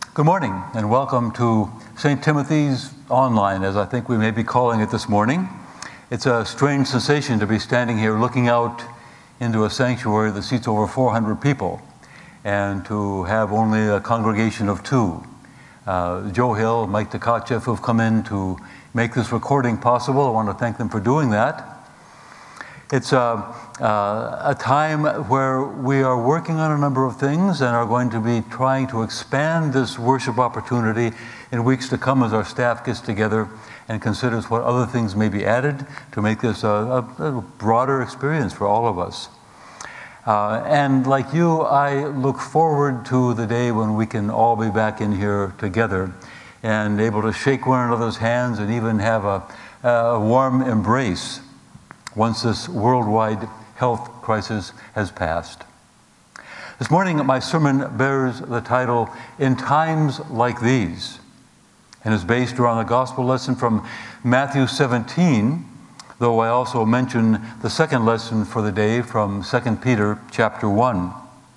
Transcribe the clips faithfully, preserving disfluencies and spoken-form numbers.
Good morning and welcome to Saint Timothy's Online, as I think we may be calling it this morning. It's a strange sensation to be standing here looking out into a sanctuary that seats over four hundred people and to have only a congregation of two. Uh, Joe Hill, Mike Tkachev, who've come in to make this recording possible. I want to thank them for doing that. It's a, uh, a time where we are working on a number of things and are going to be trying to expand this worship opportunity in weeks to come as our staff gets together and considers what other things may be added to make this a, a, a broader experience for all of us. Uh, and like you, I look forward to the day when we can all be back in here together and able to shake one another's hands and even have a, a warm embrace once this worldwide health crisis has passed. This morning, my sermon bears the title, In Times Like These, and is based around the gospel lesson from Matthew seventeen, though I also mention the second lesson for the day from Second Peter chapter one.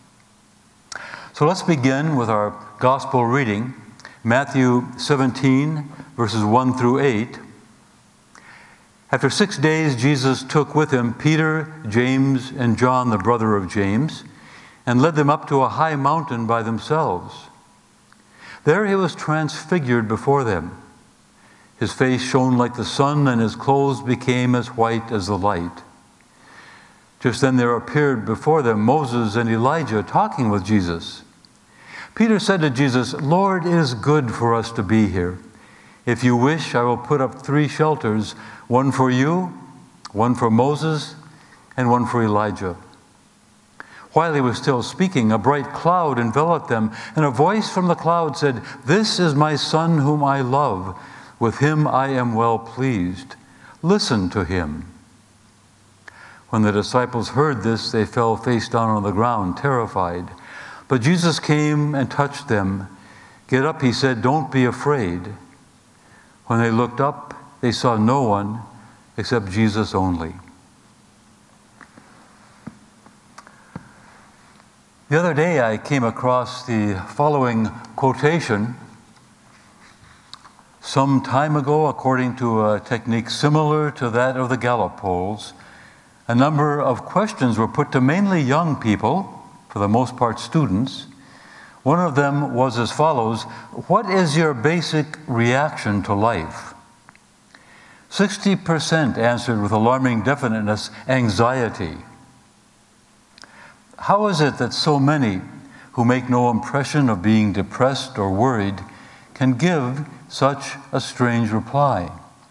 So let's begin with our gospel reading, Matthew seventeen, verses one through eight. After six days, Jesus took with him Peter, James, and John, the brother of James, and led them up to a high mountain by themselves. There he was transfigured before them. His face shone like the sun, and his clothes became as white as the light. Just then there appeared before them Moses and Elijah talking with Jesus. Peter said to Jesus, "Lord, it is good for us to be here. If you wish, I will put up three shelters, one for you, one for Moses, and one for Elijah." While he was still speaking, a bright cloud enveloped them, and a voice from the cloud said, "This is my son whom I love. With him I am well pleased. Listen to him." When the disciples heard this, they fell face down on the ground, terrified. But Jesus came and touched them. "Get up," he said, "don't be afraid." When they looked up, they saw no one except Jesus only. The other day I came across the following quotation. Some time ago, according to a technique similar to that of the Gallup polls, a number of questions were put to mainly young people, for the most part students. One of them was as follows: what is your basic reaction to life? sixty percent answered with alarming definiteness, anxiety. How is it that so many who make no impression of being depressed or worried can give such a strange reply?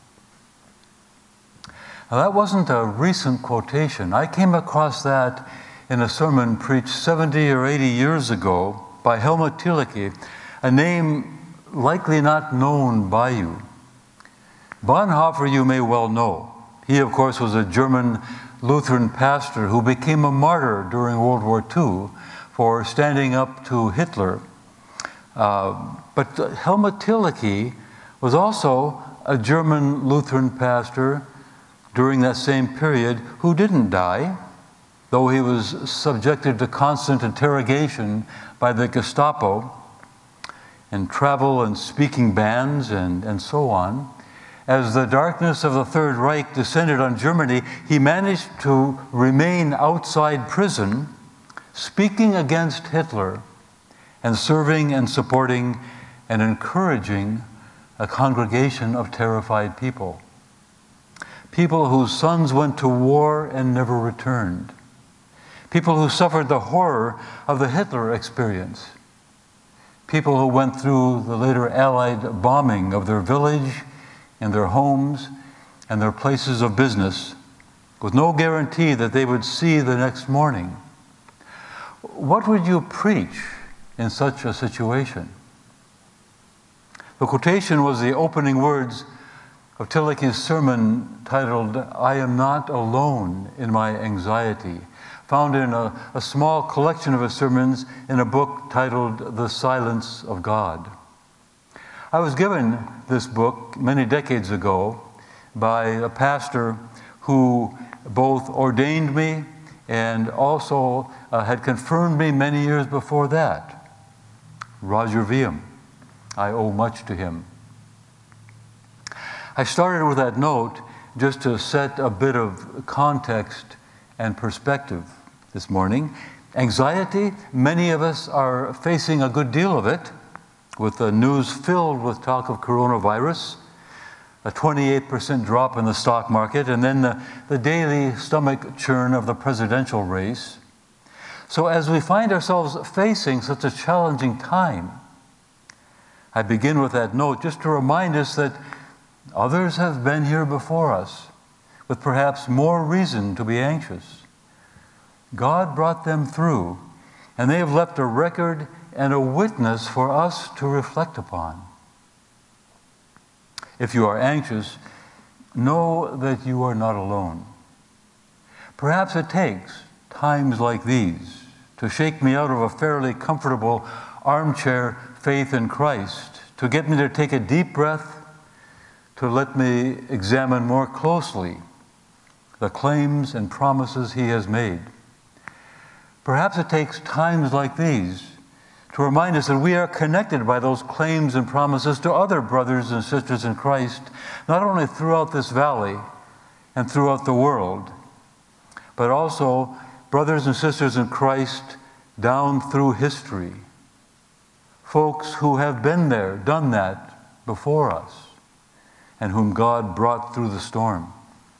Now, that wasn't a recent quotation. I came across that in a sermon preached seventy or eighty years ago by Helmut Thielicke, a name likely not known by you. Bonhoeffer you may well know. He, of course, was a German Lutheran pastor who became a martyr during World War Two for standing up to Hitler. Uh, but Helmut Thielicke was also a German Lutheran pastor during that same period who didn't die, though he was subjected to constant interrogation by the Gestapo and travel and speaking bans and, and so on. As the darkness of the Third Reich descended on Germany, he managed to remain outside prison, speaking against Hitler and serving and supporting and encouraging a congregation of terrified people. People whose sons went to war and never returned. People who suffered the horror of the Hitler experience. People who went through the later Allied bombing of their village and their homes and their places of business with no guarantee that they would see the next morning. What would you preach in such a situation? The quotation was the opening words of Thielicke's sermon titled, "I am not alone in my anxiety," found in a, a small collection of his sermons in a book titled The Silence of God. I was given this book many decades ago by a pastor who both ordained me and also uh, had confirmed me many years before that, Roger Viam. I owe much to him. I started with that note just to set a bit of context and perspective this morning. Anxiety, many of us are facing a good deal of it, with the news filled with talk of coronavirus, a twenty-eight percent drop in the stock market, and then the, the daily stomach churn of the presidential race. So as we find ourselves facing such a challenging time, I begin with that note just to remind us that others have been here before us with perhaps more reason to be anxious. God brought them through, and they have left a record and a witness for us to reflect upon. If you are anxious, know that you are not alone. Perhaps it takes times like these to shake me out of a fairly comfortable armchair faith in Christ, to get me to take a deep breath, to let me examine more closely the claims and promises he has made. Perhaps it takes times like these to remind us that we are connected by those claims and promises to other brothers and sisters in Christ, not only throughout this valley and throughout the world, but also brothers and sisters in Christ down through history. Folks who have been there, done that before us, and whom God brought through the storm.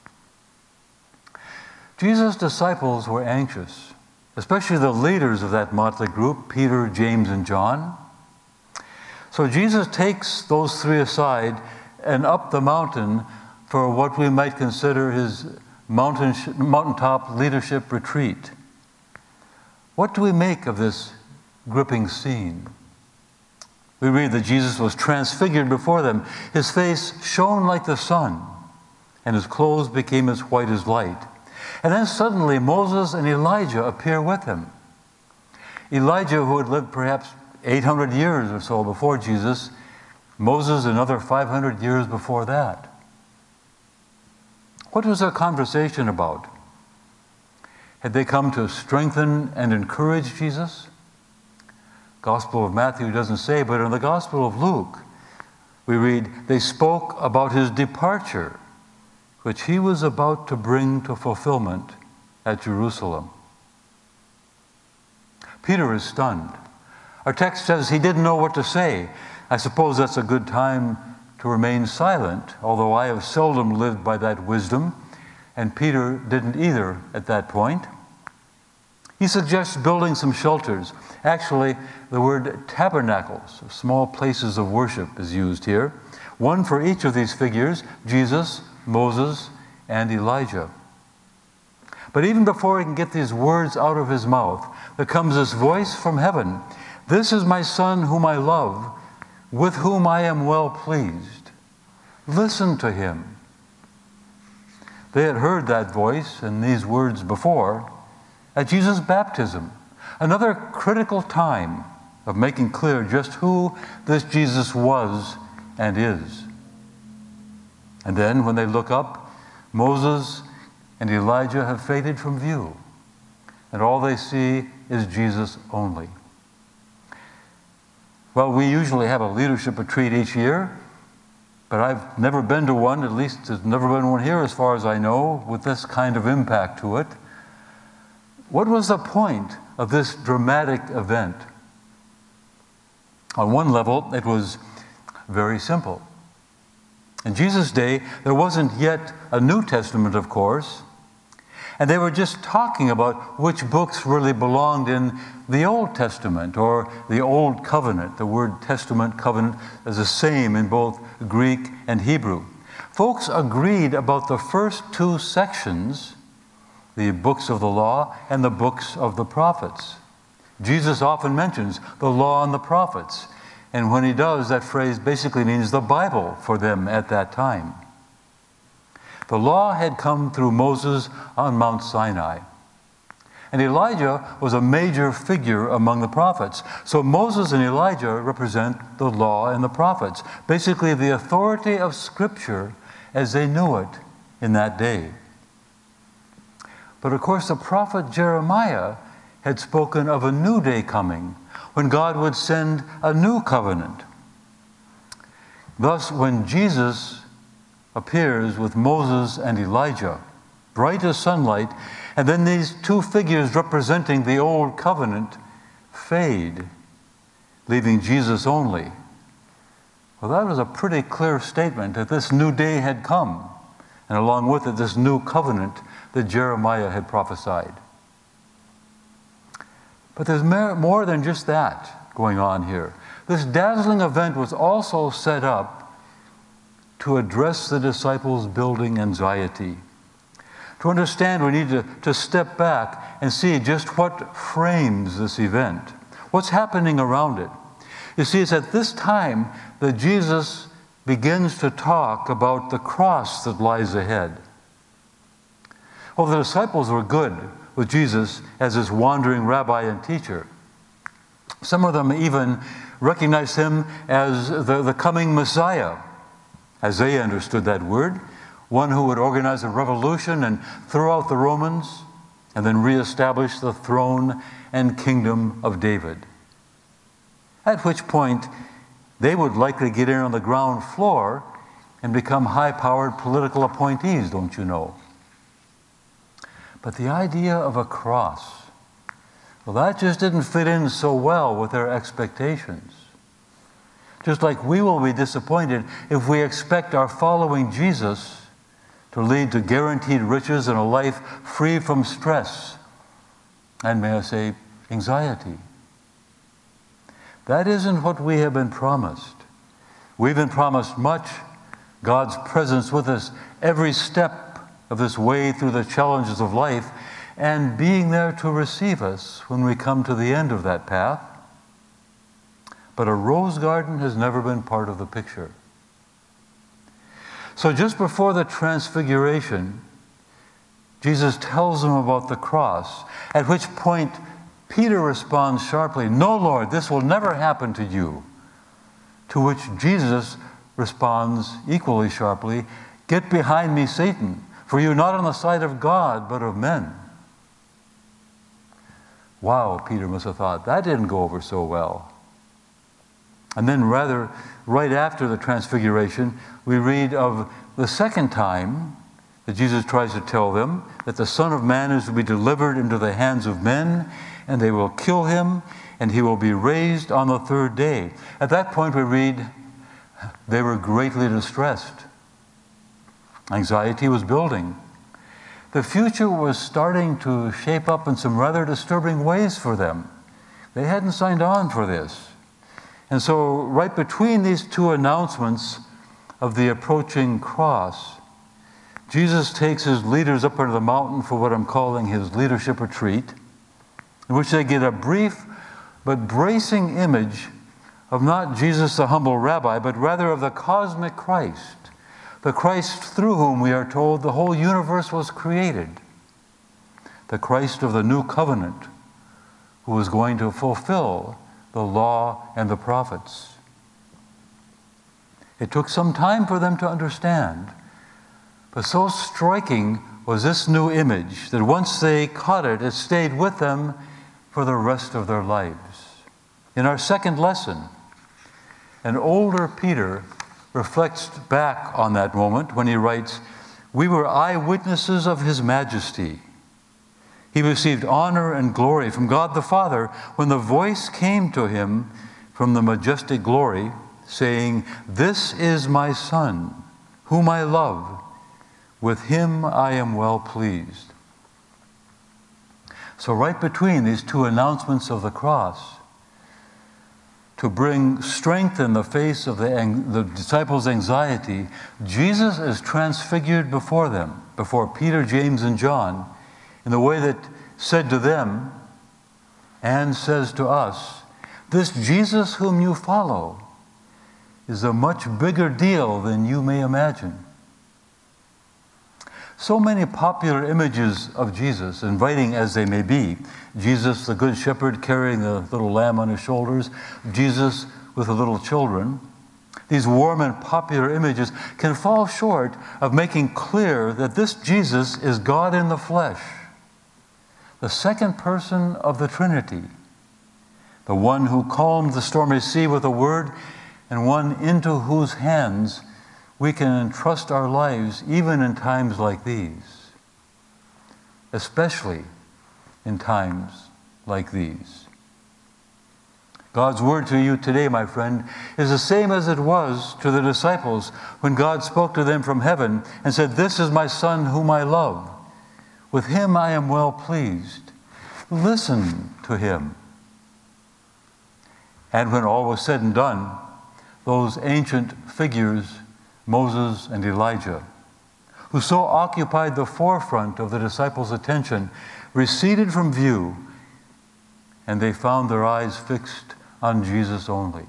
Jesus' disciples were anxious, especially the leaders of that motley group, Peter, James, and John. So Jesus takes those three aside and up the mountain for what we might consider his mountain, mountaintop leadership retreat. What do we make of this gripping scene? We read that Jesus was transfigured before them. His face shone like the sun, and his clothes became as white as light. And then suddenly Moses and Elijah appear with him. Elijah, who had lived perhaps eight hundred years or so before Jesus, Moses another five hundred years before that. What was their conversation about? Had they come to strengthen and encourage Jesus? Gospel of Matthew doesn't say, but in the Gospel of Luke, we read, they spoke about his departure, which he was about to bring to fulfillment at Jerusalem. Peter is stunned. Our text says he didn't know what to say. I suppose that's a good time to remain silent, although I have seldom lived by that wisdom, and Peter didn't either at that point. He suggests building some shelters. Actually, the word tabernacles, small places of worship, is used here. One for each of these figures, Jesus, Moses, and Elijah. But even before he can get these words out of his mouth, there comes this voice from heaven. This is my Son whom I love, with whom I am well pleased. Listen to him. They had heard that voice and these words before at Jesus' baptism, another critical time of making clear just who this Jesus was and is. And then when they look up, Moses and Elijah have faded from view, and all they see is Jesus only. Well, we usually have a leadership retreat each year, but I've never been to one, at least there's never been one here as far as I know, with this kind of impact to it. What was the point of this dramatic event? On one level, it was very simple. In Jesus' day, there wasn't yet a New Testament, of course, and they were just talking about which books really belonged in the Old Testament or the Old Covenant. The word testament, covenant, is the same in both Greek and Hebrew. Folks agreed about the first two sections, the books of the law and the books of the prophets. Jesus often mentions the law and the prophets. And when he does, that phrase basically means the Bible for them at that time. The law had come through Moses on Mount Sinai. And Elijah was a major figure among the prophets. So Moses and Elijah represent the law and the prophets, basically the authority of Scripture as they knew it in that day. But of course, the prophet Jeremiah had spoken of a new day coming, when God would send a new covenant. Thus, when Jesus appears with Moses and Elijah, bright as sunlight, and then these two figures representing the old covenant fade, leaving Jesus only. Well, that was a pretty clear statement that this new day had come, and along with it, this new covenant that Jeremiah had prophesied. But there's more than just that going on here. This dazzling event was also set up to address the disciples' building anxiety. To understand, we need to, to step back and see just what frames this event. What's happening around it? You see, it's at this time that Jesus begins to talk about the cross that lies ahead. Well, the disciples were good with Jesus as his wandering rabbi and teacher. Some of them even recognized him as the, the coming Messiah, as they understood that word, one who would organize a revolution and throw out the Romans and then reestablish the throne and kingdom of David. At which point, they would likely get in on the ground floor and become high-powered political appointees, don't you know? But the idea of a cross, well, that just didn't fit in so well with their expectations. Just like we will be disappointed if we expect our following Jesus to lead to guaranteed riches and a life free from stress and, may I say, anxiety. That isn't what we have been promised. We've been promised much, God's presence with us every step of this way through the challenges of life, and being there to receive us when we come to the end of that path. But a rose garden has never been part of the picture. So just before the transfiguration, Jesus tells them about the cross, at which point Peter responds sharply, "No, Lord, this will never happen to you." To which Jesus responds equally sharply, "Get behind me, Satan, for you're not on the side of God, but of men." Wow, Peter must have thought, that didn't go over so well. And then rather, right after the transfiguration, we read of the second time that Jesus tries to tell them that the Son of Man is to be delivered into the hands of men, and they will kill him, and he will be raised on the third day. At that point we read, they were greatly distressed. Anxiety was building. The future was starting to shape up in some rather disturbing ways for them. They hadn't signed on for this. And so right between these two announcements of the approaching cross, Jesus takes his leaders up into the mountain for what I'm calling his leadership retreat, in which they get a brief but bracing image of not Jesus the humble rabbi, but rather of the cosmic Christ, the Christ through whom we are told the whole universe was created, the Christ of the new covenant, who was going to fulfill the law and the prophets. It took some time for them to understand, but so striking was this new image that once they caught it, it stayed with them for the rest of their lives. In our second lesson, an older Peter reflects back on that moment when he writes, "We were eyewitnesses of his majesty. He received honor and glory from God the Father when the voice came to him from the majestic glory, saying, 'This is my Son, whom I love. With him I am well pleased.'" So right between these two announcements of the cross, to bring strength in the face of the, the disciples' anxiety, Jesus is transfigured before them, before Peter, James, and John, in the way that said to them and says to us, this Jesus whom you follow is a much bigger deal than you may imagine. So many popular images of Jesus, inviting as they may be, Jesus the Good Shepherd carrying the little lamb on his shoulders, Jesus with the little children, these warm and popular images can fall short of making clear that this Jesus is God in the flesh, the second person of the Trinity, the one who calmed the stormy sea with a word and one into whose hands we can entrust our lives even in times like these, especially in times like these. God's word to you today, my friend, is the same as it was to the disciples when God spoke to them from heaven and said, "This is my Son whom I love. With him I am well pleased. Listen to him." And when all was said and done, those ancient figures, Moses and Elijah, who so occupied the forefront of the disciples' attention, receded from view, and they found their eyes fixed on Jesus only.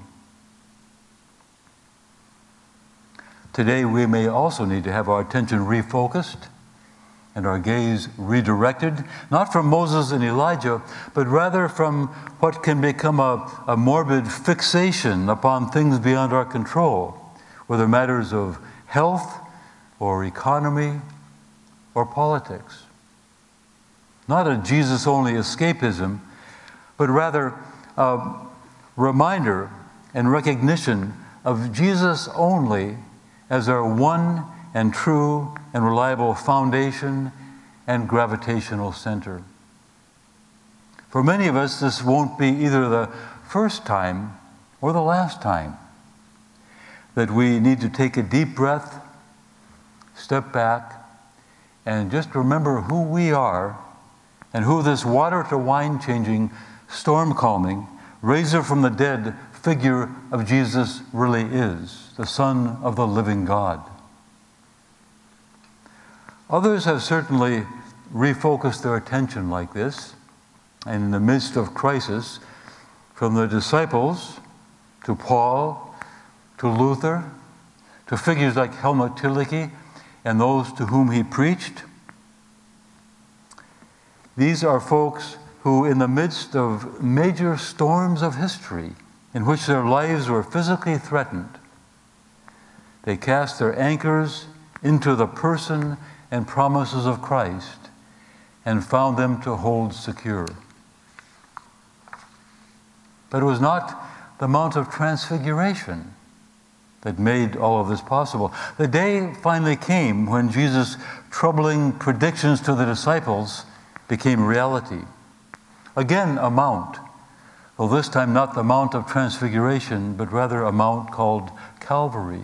Today, we may also need to have our attention refocused and our gaze redirected, not from Moses and Elijah, but rather from what can become a, a morbid fixation upon things beyond our control, whether matters of health or economy or politics. Not a Jesus-only escapism, but rather a reminder and recognition of Jesus only as our one and true and reliable foundation and gravitational center. For many of us, this won't be either the first time or the last time that we need to take a deep breath, step back, and just remember who we are and who this water-to-wine-changing, storm-calming, razor-from-the-dead figure of Jesus really is, the Son of the living God. Others have certainly refocused their attention like this, and in the midst of crisis, from the disciples to Paul to Luther to figures like Helmut Tillich and those to whom he preached. These are folks who, in the midst of major storms of history in which their lives were physically threatened, they cast their anchors into the person and promises of Christ and found them to hold secure. But it was not the Mount of Transfiguration that made all of this possible. The day finally came when Jesus' troubling predictions to the disciples became reality. Again, a mount, though this time not the Mount of Transfiguration, but rather a mount called Calvary.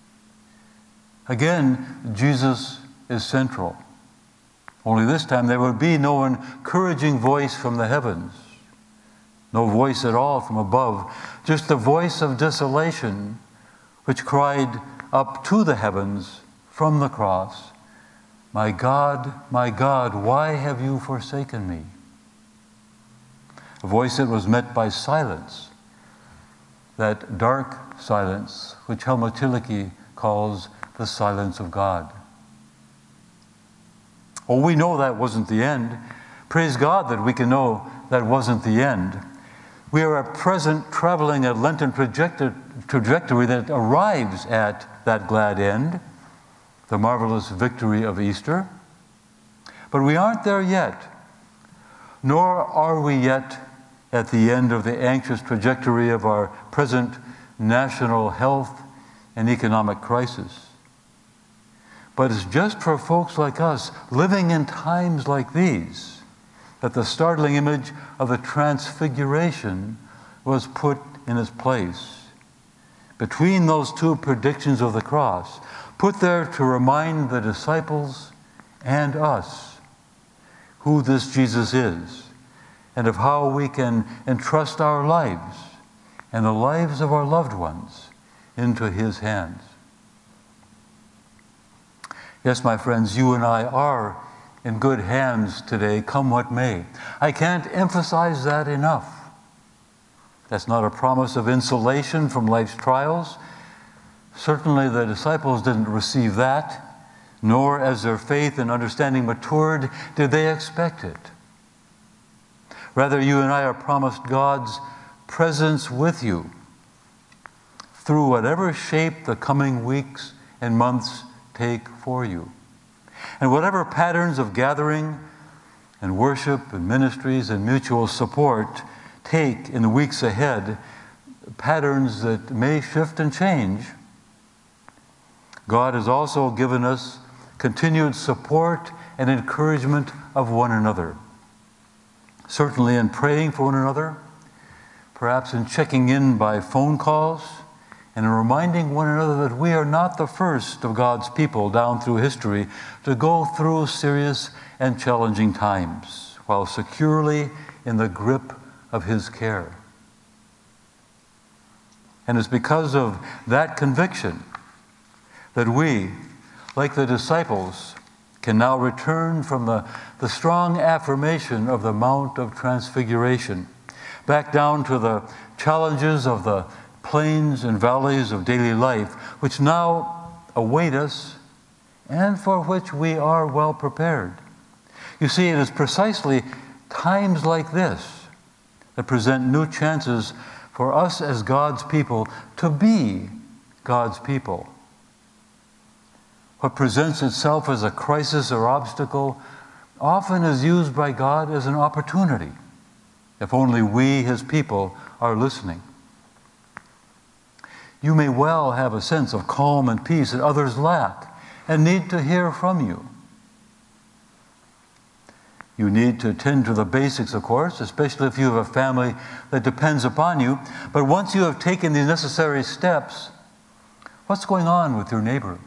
Again, Jesus is central. Only this time there would be no encouraging voice from the heavens, no voice at all from above, just the voice of desolation which cried up to the heavens from the cross, "My God, my God, why have you forsaken me?" A voice that was met by silence, that dark silence which Helmut Tillich calls the silence of God. Oh, we know that wasn't the end. Praise God that we can know that wasn't the end. We are at present traveling a Lenten trajectory that arrives at that glad end, the marvelous victory of Easter. But we aren't there yet, nor are we yet at the end of the anxious trajectory of our present national health and economic crisis. But it's just for folks like us living in times like these that the startling image of the Transfiguration was put in its place. Between those two predictions of the cross, put there to remind the disciples and us who this Jesus is and of how we can entrust our lives and the lives of our loved ones into his hands. Yes, my friends, you and I are in good hands today, come what may. I can't emphasize that enough. That's not a promise of insulation from life's trials. Certainly the disciples didn't receive that, nor as their faith and understanding matured did they expect it. Rather, you and I are promised God's presence with you through whatever shape the coming weeks and months take for you. And whatever patterns of gathering and worship and ministries and mutual support take in the weeks ahead, patterns that may shift and change, God has also given us continued support and encouragement of one another. Certainly in praying for one another, perhaps in checking in by phone calls, and in reminding one another that we are not the first of God's people down through history to go through serious and challenging times while securely in the grip of His care. And it's because of that conviction that we, like the disciples, can now return from the, the strong affirmation of the Mount of Transfiguration back down to the challenges of the plains and valleys of daily life, which now await us and for which we are well prepared. You see, it is precisely times like this that present new chances for us as God's people to be God's people. What presents itself as a crisis or obstacle often is used by God as an opportunity, if only we, His people, are listening. You may well have a sense of calm and peace that others lack and need to hear from you. You need to attend to the basics, of course, especially if you have a family that depends upon you. But once you have taken these necessary steps, what's going on with your neighbor?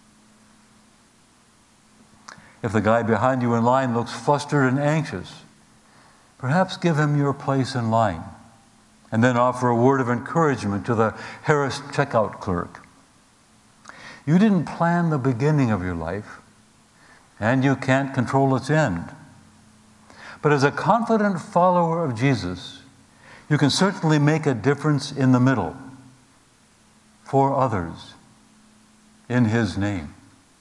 If the guy behind you in line looks flustered and anxious, perhaps give him your place in line, and then offer a word of encouragement to the harassed checkout clerk. You didn't plan the beginning of your life, and you can't control its end. But as a confident follower of Jesus, you can certainly make a difference in the middle for others in His name.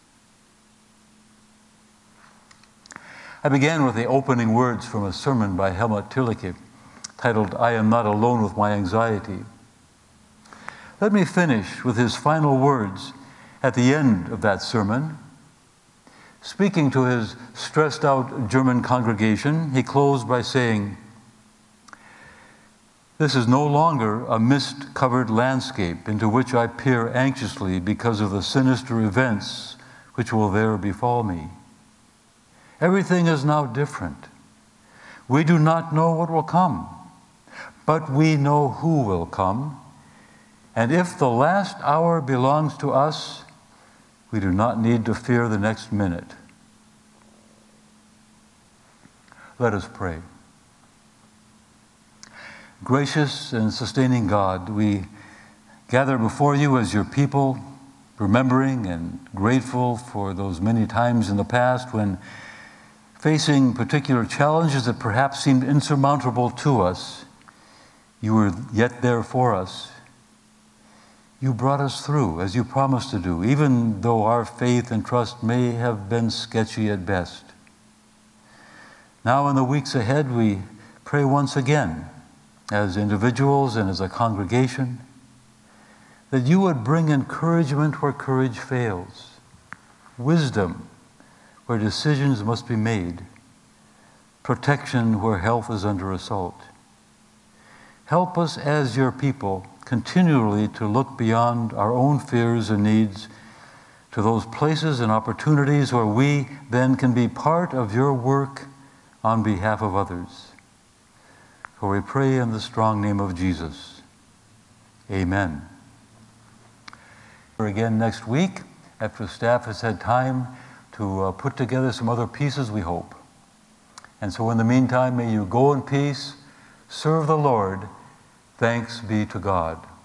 I began with the opening words from a sermon by Helmut Thielicke titled, "I Am Not Alone with My Anxiety." Let me finish with his final words at the end of that sermon. Speaking to his stressed-out German congregation, he closed by saying, "This is no longer a mist-covered landscape into which I peer anxiously because of the sinister events which will there befall me. Everything is now different. We do not know what will come, but we know who will come. And if the last hour belongs to us, we do not need to fear the next minute." Let us pray. Gracious and sustaining God, we gather before you as your people, remembering and grateful for those many times in the past when, facing particular challenges that perhaps seemed insurmountable to us, you were yet there for us. You brought us through, as you promised to do, even though our faith and trust may have been sketchy at best. Now in the weeks ahead, we pray once again, as individuals and as a congregation, that you would bring encouragement where courage fails, wisdom where decisions must be made, protection where health is under assault. Help us as your people continually to look beyond our own fears and needs to those places and opportunities where we then can be part of your work on behalf of others. For we pray in the strong name of Jesus. Amen. Again next week, after staff has had time to uh, put together some other pieces, we hope. And so in the meantime, may you go in peace, serve the Lord. Thanks be to God.